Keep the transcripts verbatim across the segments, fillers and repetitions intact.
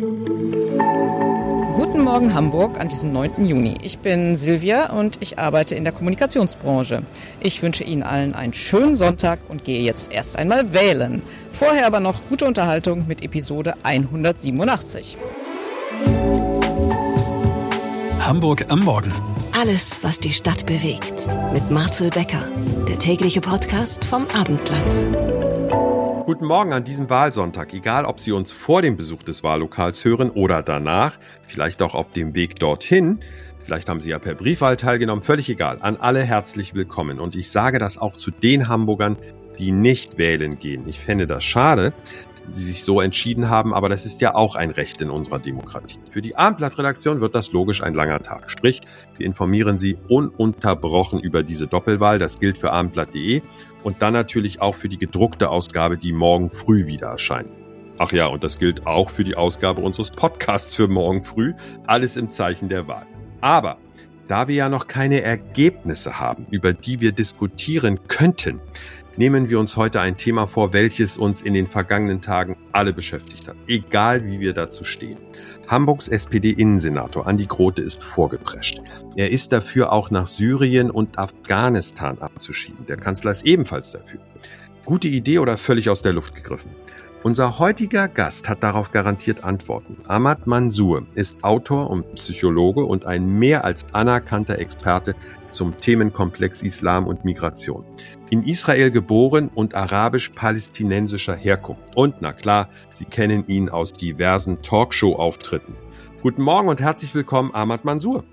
Guten Morgen Hamburg an diesem neunten Juni. Ich bin Silvia und ich arbeite in der Kommunikationsbranche. Ich wünsche Ihnen allen einen schönen Sonntag und gehe jetzt erst einmal wählen. Vorher aber noch gute Unterhaltung mit Episode hundertsiebenundachtzig. Hamburg am Morgen. Alles, was die Stadt bewegt. Mit Marcel Becker, der tägliche Podcast vom Abendblatt. Guten Morgen an diesem Wahlsonntag. Egal, ob Sie uns vor dem Besuch des Wahllokals hören oder danach, vielleicht auch auf dem Weg dorthin. Vielleicht haben Sie ja per Briefwahl teilgenommen, völlig egal. An alle herzlich willkommen. Und ich sage das auch zu den Hamburgern, die nicht wählen gehen. Ich fände das schade, wenn Sie sich so entschieden haben, aber das ist ja auch ein Recht in unserer Demokratie. Für die Abendblatt-Redaktion wird das logisch ein langer Tag. Sprich, wir informieren Sie ununterbrochen über diese Doppelwahl. Das gilt für abendblatt punkt de und dann natürlich auch für die gedruckte Ausgabe, die morgen früh wieder erscheint. Ach ja, und das gilt auch für die Ausgabe unseres Podcasts für morgen früh. Alles im Zeichen der Wahl. Aber da wir ja noch keine Ergebnisse haben, über die wir diskutieren könnten, nehmen wir uns heute ein Thema vor, welches uns in den vergangenen Tagen alle beschäftigt hat. Egal, wie wir dazu stehen. Hamburgs S P D-Innensenator Andi Grote ist vorgeprescht. Er ist dafür, auch nach Syrien und Afghanistan abzuschieben. Der Kanzler ist ebenfalls dafür. Gute Idee oder völlig aus der Luft gegriffen? Unser heutiger Gast hat darauf garantiert Antworten. Ahmad Mansour ist Autor und Psychologe und ein mehr als anerkannter Experte zum Themenkomplex Islam und Migration. In Israel geboren und arabisch-palästinensischer Herkunft. Und na klar, Sie kennen ihn aus diversen Talkshow-Auftritten. Guten Morgen und herzlich willkommen, Ahmad Mansour.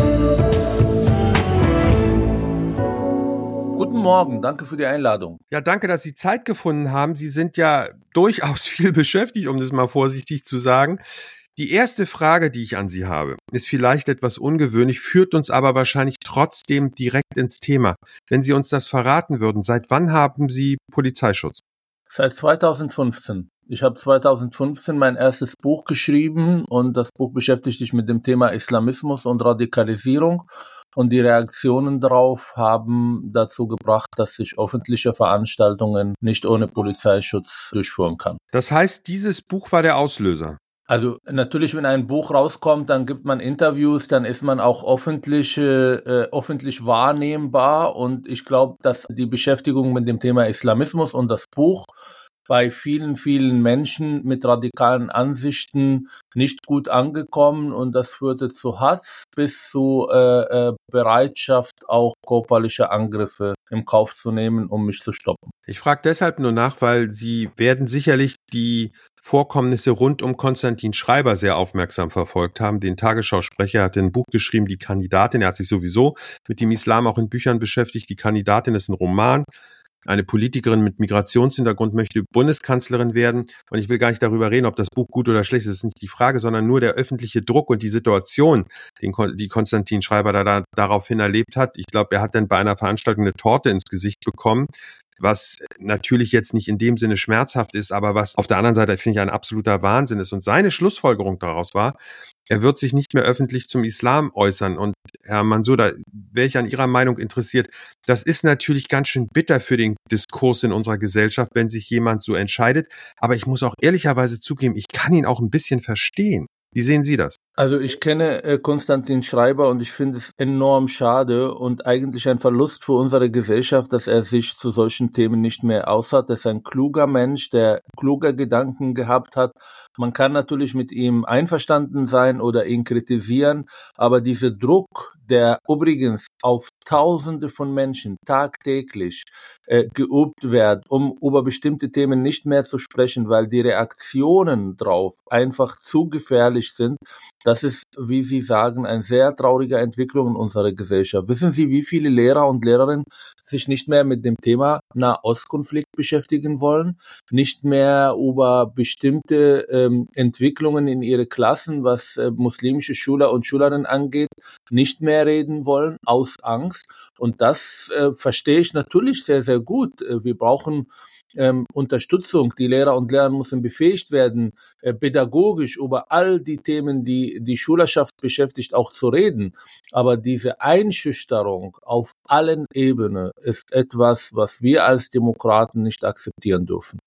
Guten Morgen, danke für die Einladung. Ja, danke, dass Sie Zeit gefunden haben. Sie sind ja durchaus viel beschäftigt, um das mal vorsichtig zu sagen. Die erste Frage, die ich an Sie habe, ist vielleicht etwas ungewöhnlich, führt uns aber wahrscheinlich trotzdem direkt ins Thema. Wenn Sie uns das verraten würden, seit wann haben Sie Polizeischutz? Seit zweitausendfünfzehn. Ich habe zweitausendfünfzehn mein erstes Buch geschrieben und das Buch beschäftigt sich mit dem Thema Islamismus und Radikalisierung. Und die Reaktionen darauf haben dazu gebracht, dass ich öffentliche Veranstaltungen nicht ohne Polizeischutz durchführen kann. Das heißt, dieses Buch war der Auslöser? Also natürlich, wenn ein Buch rauskommt, dann gibt man Interviews, dann ist man auch öffentlich, äh, öffentlich wahrnehmbar. Und ich glaube, dass die Beschäftigung mit dem Thema Islamismus und das Buch bei vielen, vielen Menschen mit radikalen Ansichten nicht gut angekommen und das führte zu Hass bis zu äh, äh, Bereitschaft, auch körperliche Angriffe im Kauf zu nehmen, um mich zu stoppen. Ich frage deshalb nur nach, weil Sie werden sicherlich die Vorkommnisse rund um Konstantin Schreiber sehr aufmerksam verfolgt haben. Den Tagesschausprecher hat ein Buch geschrieben, Die Kandidatin. Er hat sich sowieso mit dem Islam auch in Büchern beschäftigt. Die Kandidatin ist ein Roman. Eine Politikerin mit Migrationshintergrund möchte Bundeskanzlerin werden. Und ich will gar nicht darüber reden, ob das Buch gut oder schlecht ist. Das ist nicht die Frage, sondern nur der öffentliche Druck und die Situation, den, die Konstantin Schreiber da, da daraufhin erlebt hat. Ich glaube, er hat dann bei einer Veranstaltung eine Torte ins Gesicht bekommen, was natürlich jetzt nicht in dem Sinne schmerzhaft ist, aber was auf der anderen Seite, finde ich, ein absoluter Wahnsinn ist. Und seine Schlussfolgerung daraus war, er wird sich nicht mehr öffentlich zum Islam äußern. Und Herr Mansour, da wäre ich an Ihrer Meinung interessiert. Das ist natürlich ganz schön bitter für den Diskurs in unserer Gesellschaft, wenn sich jemand so entscheidet. Aber ich muss auch ehrlicherweise zugeben, ich kann ihn auch ein bisschen verstehen. Wie sehen Sie das? Also ich kenne äh, Konstantin Schreiber und ich finde es enorm schade und eigentlich ein Verlust für unsere Gesellschaft, dass er sich zu solchen Themen nicht mehr äußert. Er ist ein kluger Mensch, der kluger Gedanken gehabt hat. Man kann natürlich mit ihm einverstanden sein oder ihn kritisieren, aber dieser Druck, der übrigens auf Tausende von Menschen tagtäglich äh, geübt wird, um über bestimmte Themen nicht mehr zu sprechen, weil die Reaktionen drauf einfach zu gefährlich sind. Das ist, wie Sie sagen, eine sehr traurige Entwicklung in unserer Gesellschaft. Wissen Sie, wie viele Lehrer und Lehrerinnen sich nicht mehr mit dem Thema Nahostkonflikt beschäftigen wollen, nicht mehr über bestimmte ähm, Entwicklungen in ihre Klassen, was äh, muslimische Schüler und Schülerinnen angeht, nicht mehr reden wollen, aus Angst. Und das äh, verstehe ich natürlich sehr, sehr gut. Wir brauchen ähm, Unterstützung. Die Lehrer und Lehrer müssen befähigt werden, äh, pädagogisch über all die Themen, die die Schülerschaft beschäftigt, auch zu reden. Aber diese Einschüchterung auf allen Ebenen ist etwas, was wir als Demokraten nicht akzeptieren dürfen.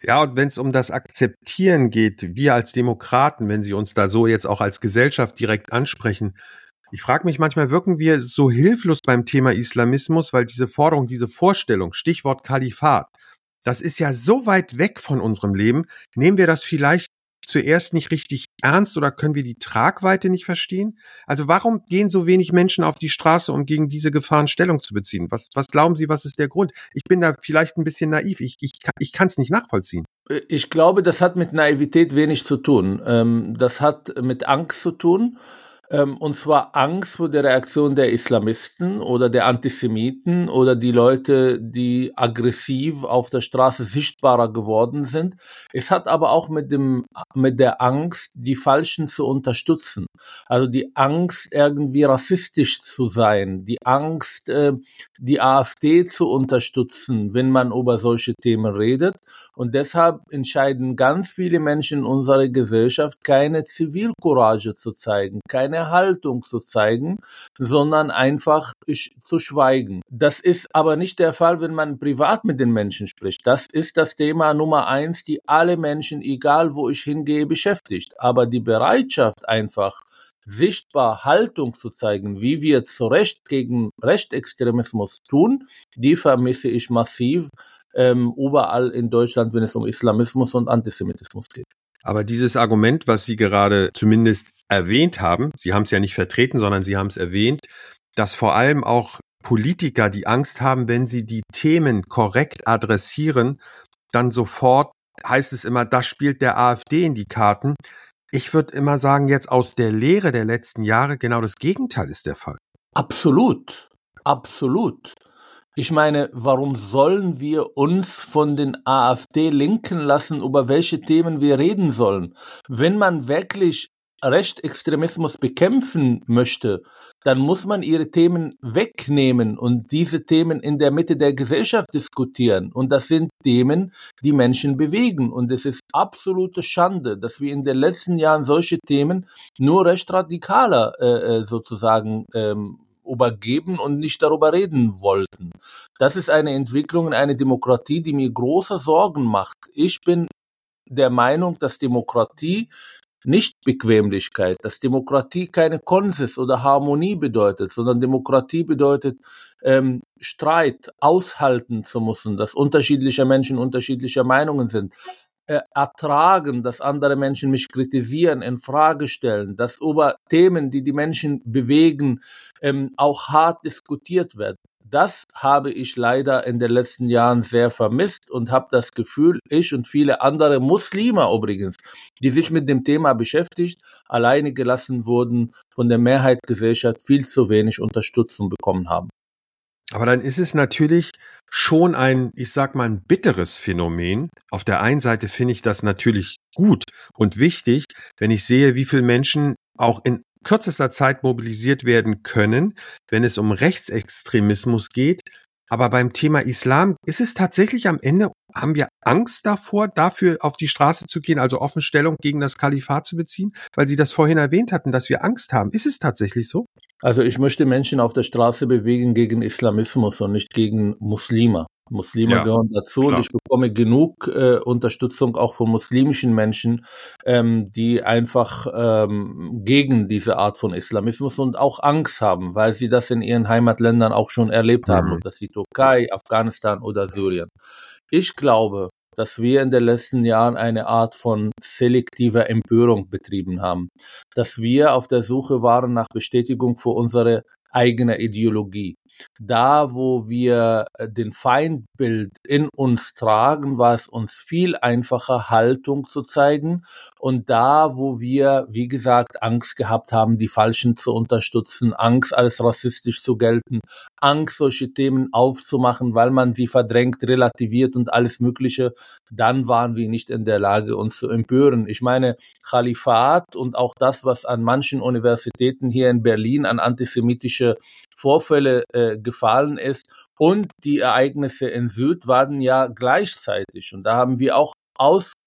Ja, und wenn es um das Akzeptieren geht, wir als Demokraten, wenn Sie uns da so jetzt auch als Gesellschaft direkt ansprechen, ich frage mich manchmal, wirken wir so hilflos beim Thema Islamismus, weil diese Forderung, diese Vorstellung, Stichwort Kalifat, das ist ja so weit weg von unserem Leben. Nehmen wir das vielleicht zuerst nicht richtig ernst oder können wir die Tragweite nicht verstehen? Also warum gehen so wenig Menschen auf die Straße, um gegen diese Gefahren Stellung zu beziehen? Was, was glauben Sie, was ist der Grund? Ich bin da vielleicht ein bisschen naiv. Ich, ich, ich kann es nicht nachvollziehen. Ich glaube, das hat mit Naivität wenig zu tun. Das hat mit Angst zu tun. Und zwar Angst vor der Reaktion der Islamisten oder der Antisemiten oder die Leute, die aggressiv auf der Straße sichtbarer geworden sind. Es hat aber auch mit dem, mit der Angst, die Falschen zu unterstützen. Also die Angst, irgendwie rassistisch zu sein, die Angst, die AfD zu unterstützen, wenn man über solche Themen redet. Und deshalb entscheiden ganz viele Menschen in unserer Gesellschaft, keine Zivilcourage zu zeigen, keine Haltung zu zeigen, sondern einfach zu schweigen. Das ist aber nicht der Fall, wenn man privat mit den Menschen spricht. Das ist das Thema Nummer eins, die alle Menschen, egal wo ich hingehe, beschäftigt. Aber die Bereitschaft einfach, sichtbar Haltung zu zeigen, wie wir zu Recht gegen Rechtsextremismus tun, die vermisse ich massiv ähm, überall in Deutschland, wenn es um Islamismus und Antisemitismus geht. Aber dieses Argument, was Sie gerade zumindest erwähnt haben, Sie haben es ja nicht vertreten, sondern Sie haben es erwähnt, dass vor allem auch Politiker die Angst haben, wenn sie die Themen korrekt adressieren, dann sofort heißt es immer, das spielt der AfD in die Karten. Ich würde immer sagen, jetzt aus der Lehre der letzten Jahre, genau das Gegenteil ist der Fall. Absolut, absolut. Ich meine, warum sollen wir uns von den AfD lenken lassen, über welche Themen wir reden sollen? Wenn man wirklich Rechtsextremismus bekämpfen möchte, dann muss man ihre Themen wegnehmen und diese Themen in der Mitte der Gesellschaft diskutieren. Und das sind Themen, die Menschen bewegen. Und es ist absolute Schande, dass wir in den letzten Jahren solche Themen nur rechtsradikaler äh, sozusagen ähm, übergeben und nicht darüber reden wollten. Das ist eine Entwicklung in einer Demokratie, die mir große Sorgen macht. Ich bin der Meinung, dass Demokratie nicht Bequemlichkeit, dass Demokratie keine Konsens oder Harmonie bedeutet, sondern Demokratie bedeutet, ähm, Streit aushalten zu müssen, dass unterschiedliche Menschen unterschiedlicher Meinungen sind. Äh, ertragen, dass andere Menschen mich kritisieren, in Frage stellen, dass über Themen, die die Menschen bewegen, ähm, auch hart diskutiert wird. Das habe ich leider in den letzten Jahren sehr vermisst und habe das Gefühl, ich und viele andere Muslime übrigens, die sich mit dem Thema beschäftigt, alleine gelassen wurden, von der Mehrheitsgesellschaft viel zu wenig Unterstützung bekommen haben. Aber dann ist es natürlich schon ein, ich sag mal, ein bitteres Phänomen. Auf der einen Seite finde ich das natürlich gut und wichtig, wenn ich sehe, wie viele Menschen auch in kürzester Zeit mobilisiert werden können, wenn es um Rechtsextremismus geht. Aber beim Thema Islam ist es tatsächlich am Ende, haben wir Angst davor, dafür auf die Straße zu gehen, also offen Stellung gegen das Kalifat zu beziehen, weil Sie das vorhin erwähnt hatten, dass wir Angst haben. Ist es tatsächlich so? Also ich möchte Menschen auf der Straße bewegen gegen Islamismus und nicht gegen Muslime. Muslime ja, gehören dazu klar. Und ich bekomme genug äh, Unterstützung auch von muslimischen Menschen, ähm, die einfach ähm, gegen diese Art von Islamismus und auch Angst haben, weil sie das in ihren Heimatländern auch schon erlebt mhm. haben, ob das die Türkei, Afghanistan oder Syrien. Ich glaube, dass wir in den letzten Jahren eine Art von selektiver Empörung betrieben haben, dass wir auf der Suche waren nach Bestätigung für unsere eigene Ideologie. Da, wo wir den Feindbild in uns tragen, war es uns viel einfacher, Haltung zu zeigen. Und da, wo wir, wie gesagt, Angst gehabt haben, die Falschen zu unterstützen, Angst als rassistisch zu gelten, Angst, solche Themen aufzumachen, weil man sie verdrängt, relativiert und alles Mögliche, dann waren wir nicht in der Lage, uns zu empören. Ich meine, Kalifat und auch das, was an manchen Universitäten hier in Berlin an antisemitische Vorfälle äh, gefallen ist und die Ereignisse in Süd waren ja gleichzeitig. Und da haben wir auch aus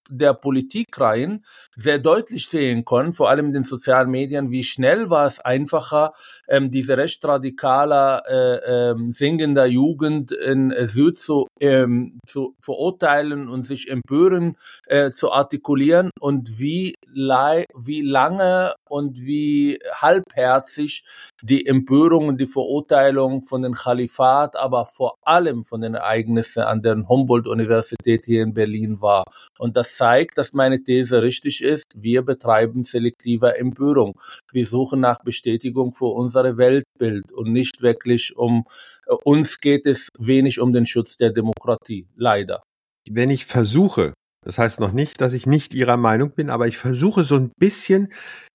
der Politikreihen sehr deutlich sehen können, vor allem in den sozialen Medien, wie schnell war es einfacher, ähm, diese rechtsradikaler, äh, ähm, singender Jugend in äh, Süd zu, ähm, zu verurteilen und sich empören äh, zu artikulieren und wie, lei- wie lange und wie halbherzig die Empörung und die Verurteilung von den Khalifat, aber vor allem von den Ereignissen an der Humboldt-Universität hier in Berlin war. Und das zeigt, dass meine These richtig ist. Wir betreiben selektive Empörung. Wir suchen nach Bestätigung für unser Weltbild und nicht wirklich um, uns geht es wenig um den Schutz der Demokratie, leider. Wenn ich versuche, das heißt noch nicht, dass ich nicht Ihrer Meinung bin, aber ich versuche so ein bisschen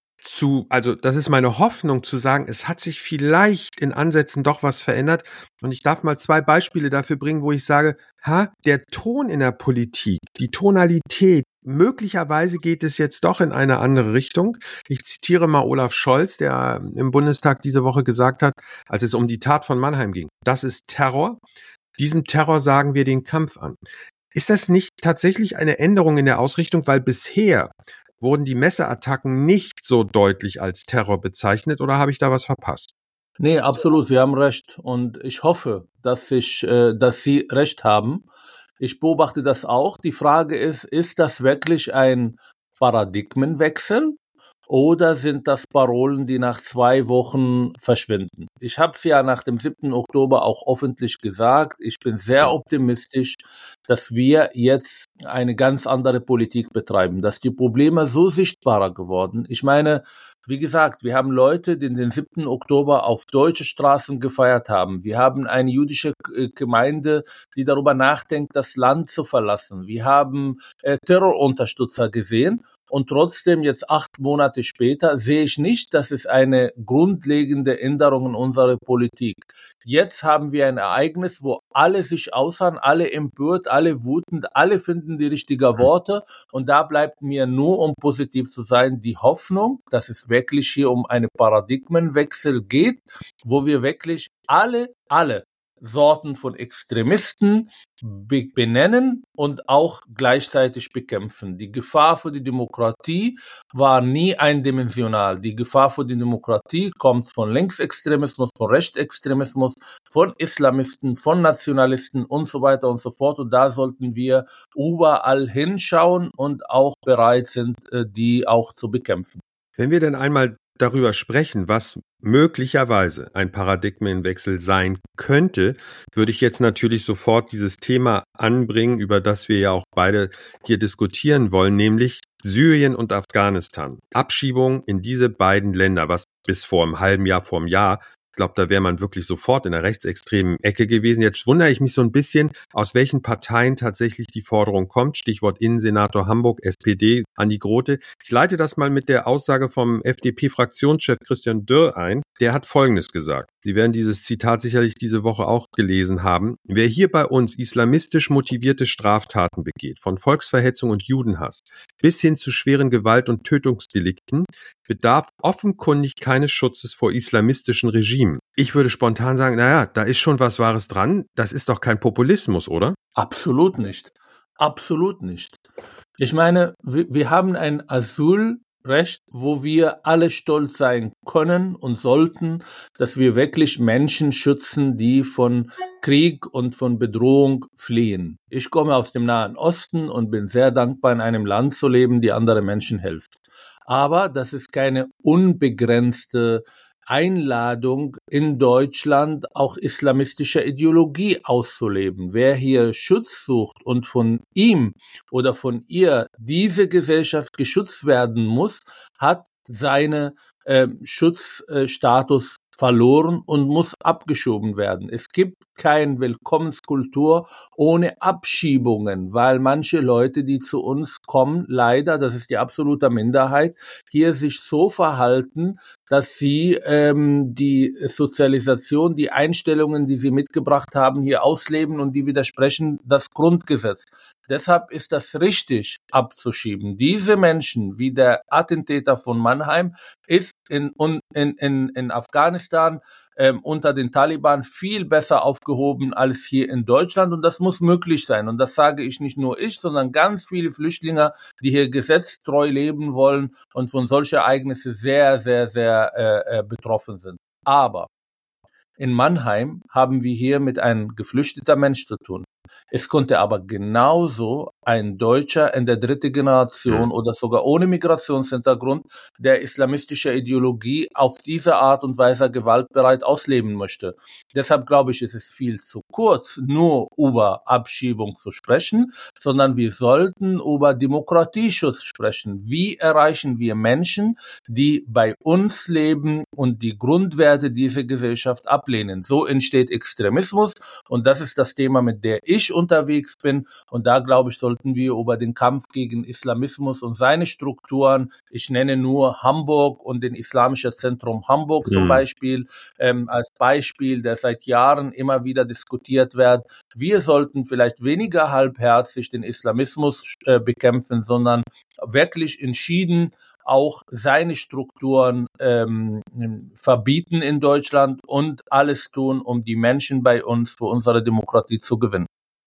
zu, also das ist meine Hoffnung zu sagen, es hat sich vielleicht in Ansätzen doch was verändert und ich darf mal zwei Beispiele dafür bringen, wo ich sage, ha, der Ton in der Politik, die Tonalität, möglicherweise geht es jetzt doch in eine andere Richtung. Ich zitiere mal Olaf Scholz, der im Bundestag diese Woche gesagt hat, als es um die Tat von Mannheim ging, das ist Terror, diesem Terror sagen wir den Kampf an. Ist das nicht tatsächlich eine Änderung in der Ausrichtung, weil bisher wurden die Messerattacken nicht so deutlich als Terror bezeichnet oder habe ich da was verpasst? Nee, absolut, Sie haben recht und ich hoffe, dass, ich, äh, dass Sie recht haben. Ich beobachte das auch. Die Frage ist, ist das wirklich ein Paradigmenwechsel oder sind das Parolen, die nach zwei Wochen verschwinden? Ich habe es ja nach dem siebten Oktober auch öffentlich gesagt. Ich bin sehr optimistisch, dass wir jetzt eine ganz andere Politik betreiben, dass die Probleme so sichtbarer geworden. Ich meine, wie gesagt, wir haben Leute, die den siebten Oktober auf deutsche Straßen gefeiert haben. Wir haben eine jüdische Gemeinde, die darüber nachdenkt, das Land zu verlassen. Wir haben äh, Terrorunterstützer gesehen. Und trotzdem, jetzt acht Monate später, sehe ich nicht, dass es eine grundlegende Änderung in unserer Politik. Jetzt haben wir ein Ereignis, wo alle sich aushören, alle empört, alle wütend, alle finden die richtigen Worte. Und da bleibt mir nur, um positiv zu sein, die Hoffnung, dass es wirklich hier um einen Paradigmenwechsel geht, wo wir wirklich alle, alle Sorten von Extremisten benennen und auch gleichzeitig bekämpfen. Die Gefahr für die Demokratie war nie eindimensional. Die Gefahr für die Demokratie kommt von Linksextremismus, von Rechtsextremismus, von Islamisten, von Nationalisten und so weiter und so fort. Und da sollten wir überall hinschauen und auch bereit sind, die auch zu bekämpfen. Wenn wir denn einmal darüber sprechen, was möglicherweise ein Paradigmenwechsel sein könnte, würde ich jetzt natürlich sofort dieses Thema anbringen, über das wir ja auch beide hier diskutieren wollen, nämlich Syrien und Afghanistan. Abschiebung in diese beiden Länder, was bis vor einem halben Jahr, vor einem Jahr, ich glaube, da wäre man wirklich sofort in der rechtsextremen Ecke gewesen. Jetzt wundere ich mich so ein bisschen, aus welchen Parteien tatsächlich die Forderung kommt. Stichwort Innensenator Hamburg, S P D, Andi Grote. Ich leite das mal mit der Aussage vom F D P-Fraktionschef Christian Dürr ein. Der hat Folgendes gesagt. Sie werden dieses Zitat sicherlich diese Woche auch gelesen haben. Wer hier bei uns islamistisch motivierte Straftaten begeht, von Volksverhetzung und Judenhass bis hin zu schweren Gewalt- und Tötungsdelikten, bedarf offenkundig keines Schutzes vor islamistischen Regimen. Ich würde spontan sagen, naja, da ist schon was Wahres dran. Das ist doch kein Populismus, oder? Absolut nicht. Absolut nicht. Ich meine, wir, wir haben ein Asylrecht, wo wir alle stolz sein können und sollten, dass wir wirklich Menschen schützen, die von Krieg und von Bedrohung fliehen. Ich komme aus dem Nahen Osten und bin sehr dankbar, in einem Land zu leben, die andere Menschen hilft. Aber das ist keine unbegrenzte Einladung in Deutschland, auch islamistische Ideologie auszuleben. Wer hier Schutz sucht und von ihm oder von ihr diese Gesellschaft geschützt werden muss, hat seinen äh, Schutzstatus verloren und muss abgeschoben werden. Es gibt keine Willkommenskultur ohne Abschiebungen, weil manche Leute, die zu uns kommen, leider, das ist die absolute Minderheit, hier sich so verhalten, dass sie ähm, die Sozialisation, die Einstellungen, die sie mitgebracht haben, hier ausleben und die widersprechen das Grundgesetz. Deshalb ist das richtig abzuschieben. Diese Menschen, wie der Attentäter von Mannheim, ist in, in, in, in Afghanistan ähm, unter den Taliban viel besser aufgehoben als hier in Deutschland. Und das muss möglich sein. Und das sage ich nicht nur ich, sondern ganz viele Flüchtlinge, die hier gesetztreu leben wollen und von solchen Ereignissen sehr, sehr, sehr äh, betroffen sind. Aber in Mannheim haben wir hier mit einem geflüchteter Mensch zu tun. Es konnte aber genauso ein Deutscher in der dritten Generation oder sogar ohne Migrationshintergrund, der islamistische Ideologie auf diese Art und Weise gewaltbereit ausleben möchte. Deshalb glaube ich, ist es viel zu kurz, nur über Abschiebung zu sprechen, sondern wir sollten über Demokratieschutz sprechen. Wie erreichen wir Menschen, die bei uns leben und die Grundwerte dieser Gesellschaft ablehnen? So entsteht Extremismus und das ist das Thema, mit der ich unterwegs bin. Und da, glaube ich, sollten wir über den Kampf gegen Islamismus und seine Strukturen, ich nenne nur Hamburg und den Islamischen Zentrum Hamburg mhm. zum Beispiel, ähm, als Beispiel, der seit Jahren immer wieder diskutiert wird. Wir sollten vielleicht weniger halbherzig den Islamismus äh, bekämpfen, sondern wirklich entschieden auch seine Strukturen ähm, verbieten in Deutschland und alles tun, um die Menschen bei uns für unsere Demokratie zu gewinnen.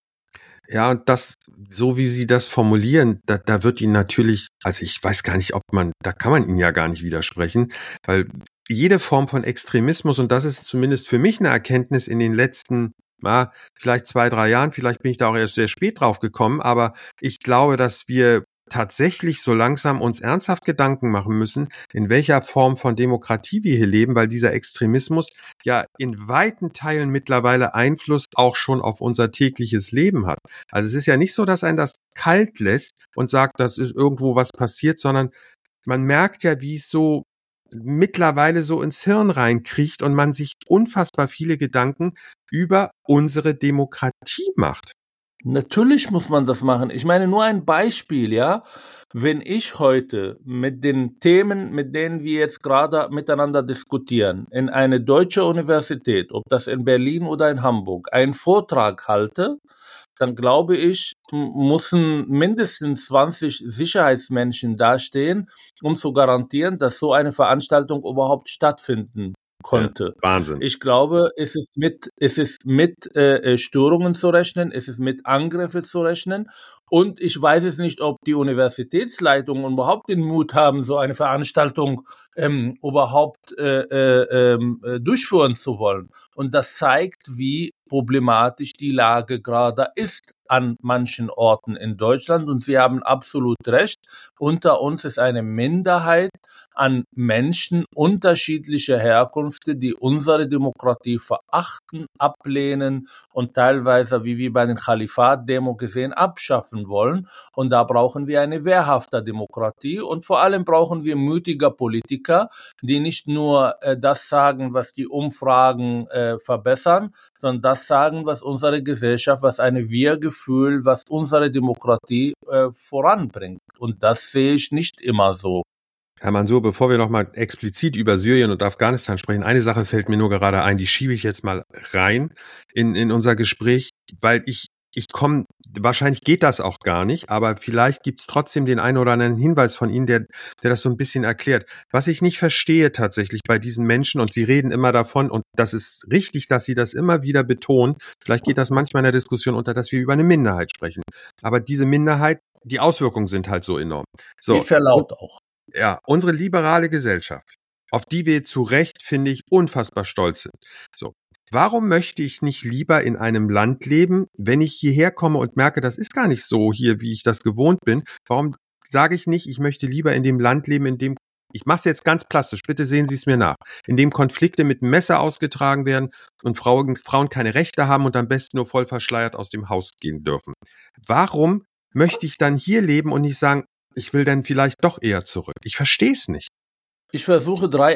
Ja, und das, so wie Sie das formulieren, da, da wird Ihnen natürlich, also ich weiß gar nicht, ob man, da kann man Ihnen ja gar nicht widersprechen, weil jede Form von Extremismus, und das ist zumindest für mich eine Erkenntnis in den letzten, ja, vielleicht zwei, drei Jahren, vielleicht bin ich da auch erst sehr spät drauf gekommen, aber ich glaube, dass wir tatsächlich so langsam uns ernsthaft Gedanken machen müssen, in welcher Form von Demokratie wir hier leben, weil dieser Extremismus ja in weiten Teilen mittlerweile Einfluss auch schon auf unser tägliches Leben hat. Also es ist ja nicht so, dass einen das kalt lässt und sagt, dass ist irgendwo was passiert, sondern man merkt ja, wie es so mittlerweile so ins Hirn reinkriecht und man sich unfassbar viele Gedanken über unsere Demokratie macht. Natürlich muss man das machen. Ich meine, nur ein Beispiel, ja. Wenn ich heute mit den Themen, mit denen wir jetzt gerade miteinander diskutieren, in eine deutsche Universität, ob das in Berlin oder in Hamburg, einen Vortrag halte, dann glaube ich, müssen mindestens zwanzig Sicherheitsmenschen dastehen, um zu garantieren, dass so eine Veranstaltung überhaupt stattfinden konnte. Ja, Wahnsinn. Ich glaube, es ist mit, es ist mit äh, Störungen zu rechnen, es ist mit Angriffen zu rechnen. Und ich weiß es nicht, ob die Universitätsleitungen überhaupt den Mut haben, so eine Veranstaltung ähm, überhaupt äh, äh, äh, durchführen zu wollen. Und das zeigt, wie problematisch die Lage gerade ist an manchen Orten in Deutschland. Und Sie haben absolut recht. Unter uns ist eine Minderheit an Menschen unterschiedlicher Herkunft, die unsere Demokratie verachten, ablehnen und teilweise, wie wir bei den Kalifat-Demo gesehen, abschaffen wollen. Und da brauchen wir eine wehrhafte Demokratie und vor allem brauchen wir mutige Politiker, die nicht nur äh, das sagen, was die Umfragen äh, verbessern, sondern das sagen, was unsere Gesellschaft, was ein Wir-Gefühl, was unsere Demokratie äh, voranbringt. Und das sehe ich nicht immer so. Herr Mansour, bevor wir nochmal explizit über Syrien und Afghanistan sprechen, eine Sache fällt mir nur gerade ein, die schiebe ich jetzt mal rein in, in unser Gespräch, weil ich, ich komme, wahrscheinlich geht das auch gar nicht, aber vielleicht gibt's trotzdem den einen oder anderen Hinweis von Ihnen, der, der das so ein bisschen erklärt. Was ich nicht verstehe tatsächlich bei diesen Menschen, und Sie reden immer davon, und das ist richtig, dass Sie das immer wieder betonen, vielleicht geht das manchmal in der Diskussion unter, dass wir über eine Minderheit sprechen, aber diese Minderheit, die Auswirkungen sind halt so enorm. So. Die verlaut auch. Ja, unsere liberale Gesellschaft, auf die wir zu Recht, finde ich, unfassbar stolz sind. So, warum möchte ich nicht lieber in einem Land leben, wenn ich hierher komme und merke, das ist gar nicht so hier, wie ich das gewohnt bin? Warum sage ich nicht, ich möchte lieber in dem Land leben, in dem, ich mache es jetzt ganz plastisch, bitte sehen Sie es mir nach, in dem Konflikte mit einem Messer ausgetragen werden und Frauen, Frauen keine Rechte haben und am besten nur voll verschleiert aus dem Haus gehen dürfen? Warum möchte ich dann hier leben und nicht sagen, ich will dann vielleicht doch eher zurück? Ich verstehe es nicht. Ich versuche drei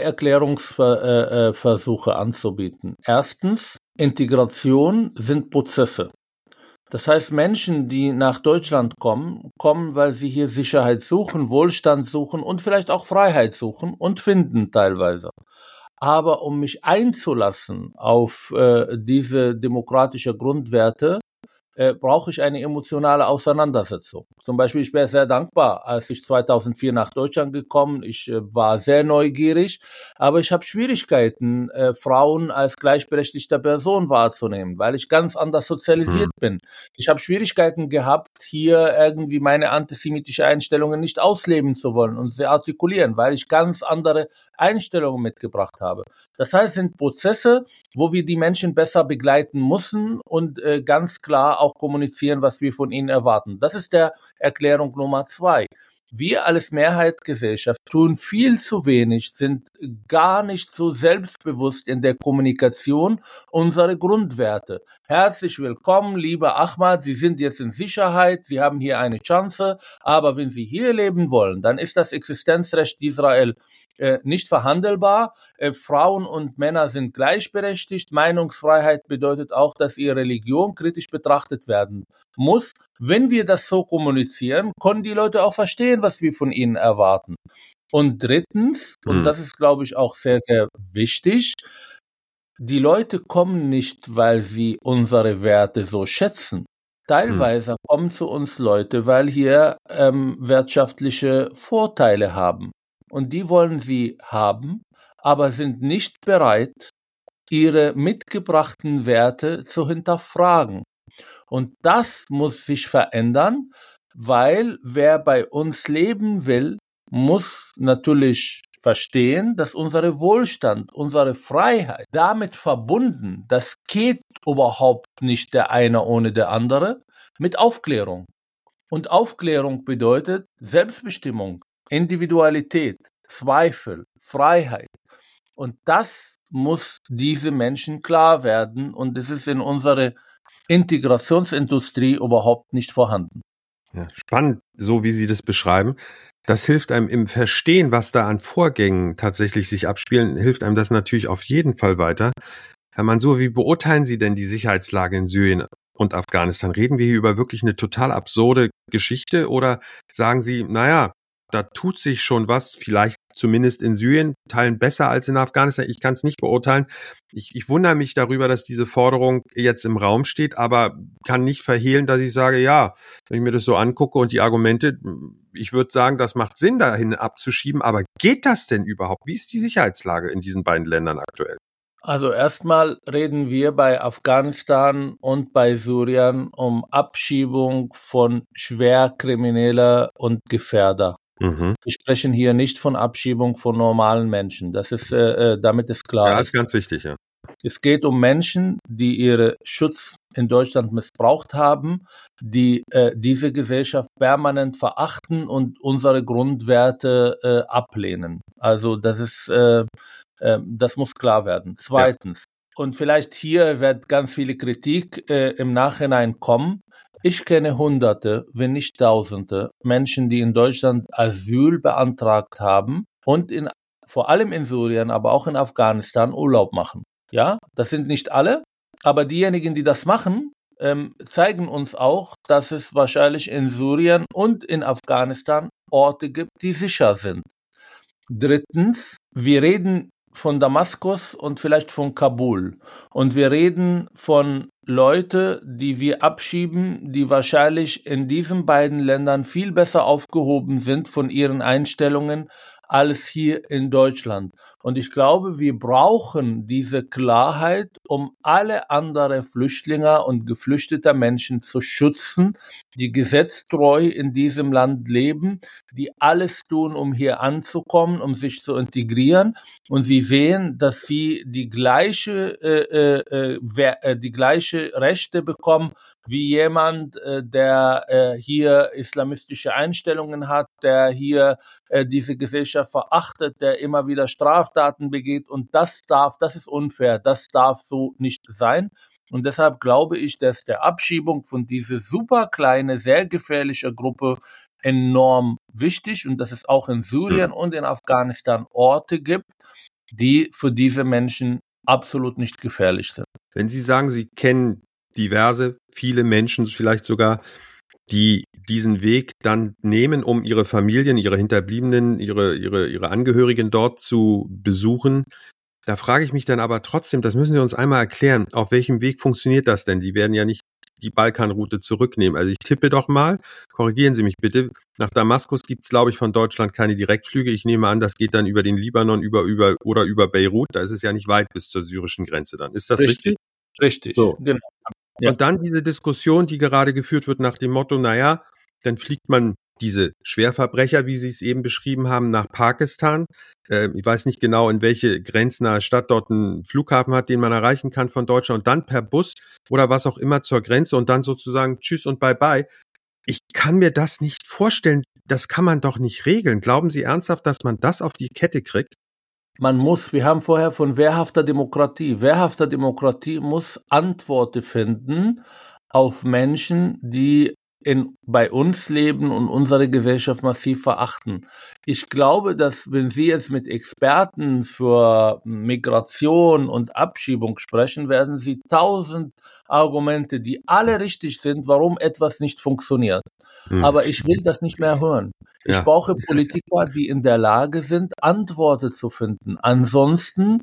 Erklärungsversuche anzubieten. Erstens, Integration sind Prozesse. Das heißt, Menschen, die nach Deutschland kommen, kommen, weil sie hier Sicherheit suchen, Wohlstand suchen und vielleicht auch Freiheit suchen und finden teilweise. Aber um mich einzulassen auf äh, diese demokratische Grundwerte, äh, brauche ich eine emotionale Auseinandersetzung. Zum Beispiel, ich wäre sehr dankbar, als ich zweitausendvier nach Deutschland gekommen, ich äh, war sehr neugierig, aber ich habe Schwierigkeiten, äh, Frauen als gleichberechtigte Person wahrzunehmen, weil ich ganz anders sozialisiert hm. bin. Ich habe Schwierigkeiten gehabt, hier irgendwie meine antisemitische Einstellungen nicht ausleben zu wollen und sie artikulieren, weil ich ganz andere Einstellungen mitgebracht habe. Das heißt, es sind Prozesse, wo wir die Menschen besser begleiten müssen und äh, ganz klar auch kommunizieren, was wir von ihnen erwarten. Das ist der Erklärung Nummer zwei. Wir als Mehrheitsgesellschaft tun viel zu wenig, sind gar nicht so selbstbewusst in der Kommunikation unserer Grundwerte. Herzlich willkommen, lieber Ahmad, Sie sind jetzt in Sicherheit, Sie haben hier eine Chance, aber wenn Sie hier leben wollen, dann ist das Existenzrecht Israel Äh, nicht verhandelbar. Äh, Frauen und Männer sind gleichberechtigt. Meinungsfreiheit bedeutet auch, dass ihre Religion kritisch betrachtet werden muss. Wenn wir das so kommunizieren, können die Leute auch verstehen, was wir von ihnen erwarten. Und drittens, hm. und das ist, glaube ich, auch sehr, sehr wichtig, die Leute kommen nicht, weil sie unsere Werte so schätzen. Teilweise hm. kommen zu uns Leute, weil hier ähm, wirtschaftliche Vorteile haben. Und die wollen sie haben, aber sind nicht bereit, ihre mitgebrachten Werte zu hinterfragen. Und das muss sich verändern, weil wer bei uns leben will, muss natürlich verstehen, dass unser Wohlstand, unsere Freiheit damit verbunden, das geht überhaupt nicht der eine ohne der andere, mit Aufklärung. Und Aufklärung bedeutet Selbstbestimmung, Individualität, Zweifel, Freiheit. Und das muss diese Menschen klar werden. Und das ist in unserer Integrationsindustrie überhaupt nicht vorhanden. Ja, spannend, so wie Sie das beschreiben. Das hilft einem im Verstehen, was da an Vorgängen tatsächlich sich abspielen, hilft einem das natürlich auf jeden Fall weiter. Herr Mansour, wie beurteilen Sie denn die Sicherheitslage in Syrien und Afghanistan? Reden wir hier über wirklich eine total absurde Geschichte oder sagen Sie, naja, da tut sich schon was, vielleicht zumindest in Syrien, Teilen besser als in Afghanistan. Ich kann es nicht beurteilen. Ich, ich wundere mich darüber, dass diese Forderung jetzt im Raum steht, aber kann nicht verhehlen, dass ich sage, ja, wenn ich mir das so angucke und die Argumente, ich würde sagen, das macht Sinn, dahin abzuschieben, aber geht das denn überhaupt? Wie ist die Sicherheitslage in diesen beiden Ländern aktuell? Also erstmal reden wir bei Afghanistan und bei Syrien um Abschiebung von Schwerkrimineller und Gefährder. Mhm. Wir sprechen hier nicht von Abschiebung von normalen Menschen. Das ist, äh, damit ist klar. Ja, ist ganz wichtig, ja. Es geht um Menschen, die ihren Schutz in Deutschland missbraucht haben, die äh, diese Gesellschaft permanent verachten und unsere Grundwerte äh, ablehnen. Also das ist, äh, äh, das muss klar werden. Zweitens, ja. Und vielleicht hier wird ganz viele Kritik äh, im Nachhinein kommen. Ich kenne Hunderte, wenn nicht Tausende Menschen, die in Deutschland Asyl beantragt haben und in, vor allem in Syrien, aber auch in Afghanistan Urlaub machen. Ja, das sind nicht alle, aber diejenigen, die das machen, ähm, zeigen uns auch, dass es wahrscheinlich in Syrien und in Afghanistan Orte gibt, die sicher sind. Drittens, wir reden von Damaskus und vielleicht von Kabul. Und wir reden von Leute, die wir abschieben, die wahrscheinlich in diesen beiden Ländern viel besser aufgehoben sind von ihren Einstellungen als hier in Deutschland. Und ich glaube, wir brauchen diese Klarheit, um alle anderen Flüchtlinge und geflüchtete Menschen zu schützen, die gesetztreu in diesem Land leben, die alles tun, um hier anzukommen, um sich zu integrieren. Und sie sehen, dass sie die gleiche, äh, äh, äh, die gleiche Rechte bekommen wie jemand, äh, der äh, hier islamistische Einstellungen hat, der hier äh, diese Gesellschaft verachtet, der immer wieder Straftaten begeht. Und das darf, das ist unfair, das darf so nicht sein. Und deshalb glaube ich, dass der Abschiebung von dieser super kleine, sehr gefährliche Gruppe enorm wichtig und dass es auch in Syrien und in Afghanistan Orte gibt, die für diese Menschen absolut nicht gefährlich sind. Wenn Sie sagen, Sie kennen diverse, viele Menschen vielleicht sogar, die diesen Weg dann nehmen, um ihre Familien, ihre Hinterbliebenen, ihre, ihre, ihre Angehörigen dort zu besuchen. Da frage ich mich dann aber trotzdem, das müssen Sie uns einmal erklären, auf welchem Weg funktioniert das denn? Sie werden ja nicht die Balkanroute zurücknehmen. Also ich tippe doch mal, korrigieren Sie mich bitte, nach Damaskus gibt es, glaube ich, von Deutschland keine Direktflüge. Ich nehme an, das geht dann über den Libanon über, über oder über Beirut. Da ist es ja nicht weit bis zur syrischen Grenze dann. Ist das richtig? Richtig, richtig. So. Genau. Ja. Und dann diese Diskussion, die gerade geführt wird nach dem Motto, naja, dann fliegt man diese Schwerverbrecher, wie Sie es eben beschrieben haben, nach Pakistan. Äh, ich weiß nicht genau, in welche grenznahe Stadt dort ein Flughafen hat, den man erreichen kann von Deutschland, und dann per Bus oder was auch immer zur Grenze und dann sozusagen tschüss und bye bye. Ich kann mir das nicht vorstellen. Das kann man doch nicht regeln. Glauben Sie ernsthaft, dass man das auf die Kette kriegt? Man muss, wir haben vorher von wehrhafter Demokratie. Wehrhafter Demokratie muss Antworten finden auf Menschen, die in, bei uns leben und unsere Gesellschaft massiv verachten. Ich glaube, dass wenn Sie jetzt mit Experten für Migration und Abschiebung sprechen, werden Sie tausend Argumente, die alle richtig sind, warum etwas nicht funktioniert. Hm. Aber ich will das nicht mehr hören. Ich ja. brauche Politiker, die in der Lage sind, Antworten zu finden. Ansonsten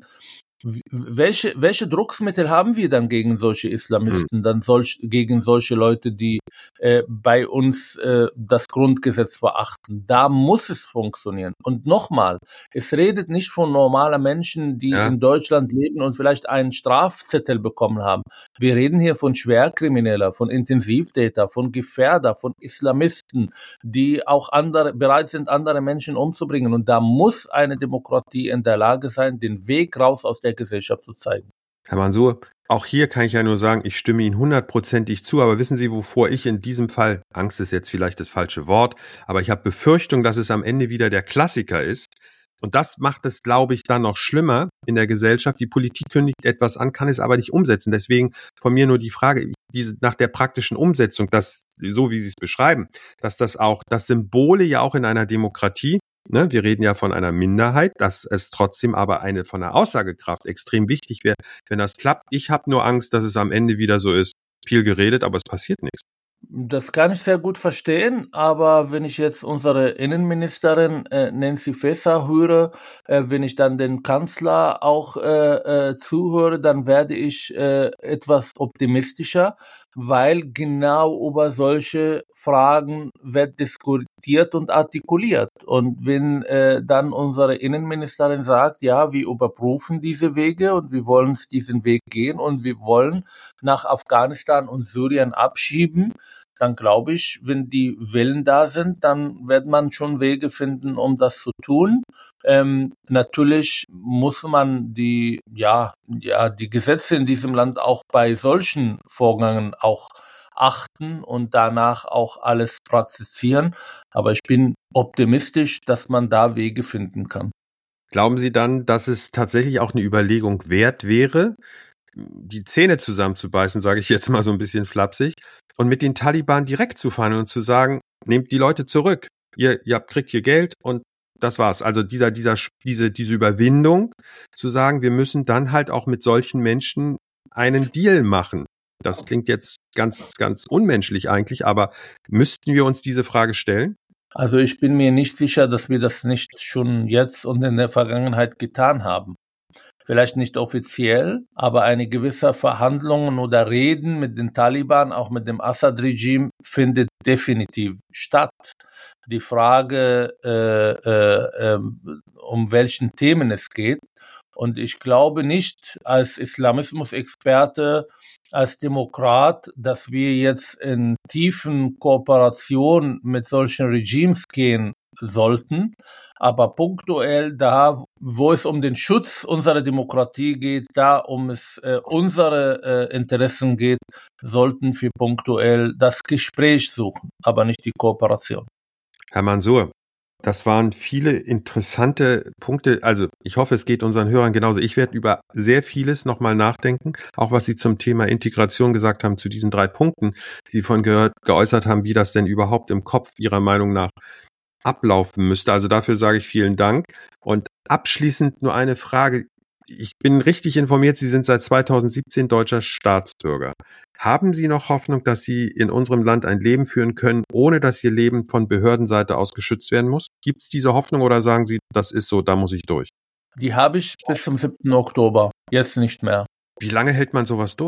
Welche, welche Drucksmittel haben wir dann gegen solche Islamisten, hm. dann solch, gegen solche Leute, die äh, bei uns äh, das Grundgesetz verachten? Da muss es funktionieren. Und nochmal, es redet nicht von normalen Menschen, die ja. in Deutschland leben und vielleicht einen Strafzettel bekommen haben. Wir reden hier von Schwerkrimineller, von Intensivtäter, von Gefährder, von Islamisten, die auch andere, bereit sind, andere Menschen umzubringen. Und da muss eine Demokratie in der Lage sein, den Weg raus aus der Gesellschaft zu zeigen. Herr Mansour, auch hier kann ich ja nur sagen, ich stimme Ihnen hundertprozentig zu, aber wissen Sie, wovor ich in diesem Fall, Angst ist jetzt vielleicht das falsche Wort, aber ich habe Befürchtung, dass es am Ende wieder der Klassiker ist. Und das macht es, glaube ich, dann noch schlimmer in der Gesellschaft. Die Politik kündigt etwas an, kann es aber nicht umsetzen. Deswegen von mir nur die Frage, diese, nach der praktischen Umsetzung, dass, so wie Sie es beschreiben, dass das auch, dass Symbole ja auch in einer Demokratie, ne, wir reden ja von einer Minderheit, dass es trotzdem aber eine von der Aussagekraft extrem wichtig wäre, wenn das klappt. Ich habe nur Angst, dass es am Ende wieder so ist. Viel geredet, aber es passiert nichts. Das kann ich sehr gut verstehen, aber wenn ich jetzt unsere Innenministerin äh, Nancy Faeser höre, äh, wenn ich dann den Kanzler auch äh, äh, zuhöre, dann werde ich äh, etwas optimistischer, weil genau über solche Fragen wird diskutiert und artikuliert. Und wenn äh, dann unsere Innenministerin sagt, ja, wir überprüfen diese Wege und wir wollen diesen Weg gehen und wir wollen nach Afghanistan und Syrien abschieben, dann glaube ich, wenn die Willen da sind, dann wird man schon Wege finden, um das zu tun. Ähm, natürlich muss man die, ja, ja, die Gesetze in diesem Land auch bei solchen Vorgängen auch achten und danach auch alles praktizieren. Aber ich bin optimistisch, dass man da Wege finden kann. Glauben Sie dann, dass es tatsächlich auch eine Überlegung wert wäre, die Zähne zusammenzubeißen, sage ich jetzt mal so ein bisschen flapsig, und mit den Taliban direkt zu verhandeln und zu sagen, nehmt die Leute zurück, ihr, ihr habt, kriegt hier Geld und das war's. Also dieser, dieser, diese, diese Überwindung zu sagen, wir müssen dann halt auch mit solchen Menschen einen Deal machen. Das klingt jetzt ganz, ganz unmenschlich eigentlich, aber müssten wir uns diese Frage stellen? Also ich bin mir nicht sicher, dass wir das nicht schon jetzt und in der Vergangenheit getan haben. Vielleicht nicht offiziell, aber eine gewisse Verhandlungen oder Reden mit den Taliban, auch mit dem Assad-Regime, findet definitiv statt. Die Frage, äh, äh, äh, um welchen Themen es geht. Und ich glaube nicht als Islamismus-Experte, als Demokrat, dass wir jetzt in tiefen Kooperation mit solchen Regimes gehen sollten. Aber punktuell da, wo es um den Schutz unserer Demokratie geht, da um es äh, unsere äh, Interessen geht, sollten wir punktuell das Gespräch suchen, aber nicht die Kooperation. Herr Mansour, das waren viele interessante Punkte. Also ich hoffe, es geht unseren Hörern genauso. Ich werde über sehr vieles nochmal nachdenken, auch was Sie zum Thema Integration gesagt haben, zu diesen drei Punkten, die Sie vorhin gehört, geäußert haben, wie das denn überhaupt im Kopf Ihrer Meinung nach ablaufen müsste. Also dafür sage ich vielen Dank. Und abschließend nur eine Frage. Ich bin richtig informiert, Sie sind seit zweitausendsiebzehn deutscher Staatsbürger. Haben Sie noch Hoffnung, dass Sie in unserem Land ein Leben führen können, ohne dass Ihr Leben von Behördenseite aus geschützt werden muss? Gibt es diese Hoffnung oder sagen Sie, das ist so, da muss ich durch? Die habe ich bis zum siebten Oktober, jetzt nicht mehr. Wie lange hält man sowas durch?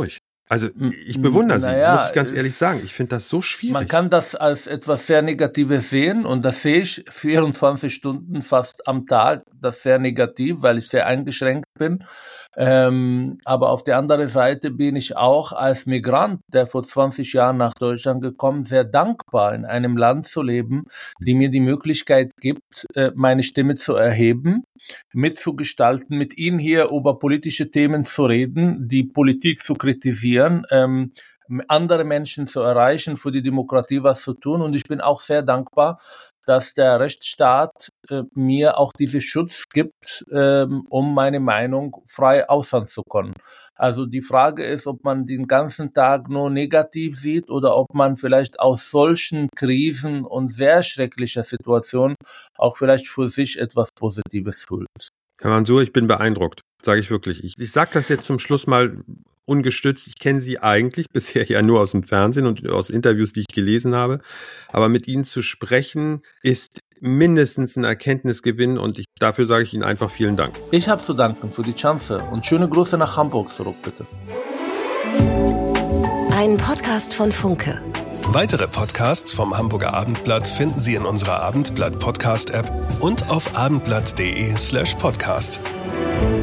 Also ich bewundere Sie, naja, muss ich ganz ehrlich sagen. Ich finde das so schwierig. Man kann das als etwas sehr Negatives sehen und das sehe ich vierundzwanzig Stunden fast am Tag, das sehr negativ, weil ich sehr eingeschränkt bin. Ähm, aber auf der anderen Seite bin ich auch als Migrant, der vor zwanzig Jahren nach Deutschland gekommen, sehr dankbar, in einem Land zu leben, die mir die Möglichkeit gibt, meine Stimme zu erheben, mitzugestalten, mit Ihnen hier über politische Themen zu reden, die Politik zu kritisieren, ähm, andere Menschen zu erreichen, für die Demokratie was zu tun. Und ich bin auch sehr dankbar, dass der Rechtsstaat äh, mir auch diesen Schutz gibt, ähm, um meine Meinung frei äußern zu können. Also die Frage ist, ob man den ganzen Tag nur negativ sieht oder ob man vielleicht aus solchen Krisen und sehr schrecklicher Situationen auch vielleicht für sich etwas Positives fühlt. Herr Mansour, ich bin beeindruckt, sage ich wirklich. Ich, ich sage das jetzt zum Schluss mal ungestützt. Ich kenne Sie eigentlich bisher ja nur aus dem Fernsehen und aus Interviews, die ich gelesen habe. Aber mit Ihnen zu sprechen, ist mindestens ein Erkenntnisgewinn und ich, dafür sage ich Ihnen einfach vielen Dank. Ich habe zu danken für die Chance und schöne Grüße nach Hamburg zurück, bitte. Ein Podcast von Funke. Weitere Podcasts vom Hamburger Abendblatt finden Sie in unserer Abendblatt Podcast App und auf abendblatt punkt de slash podcast.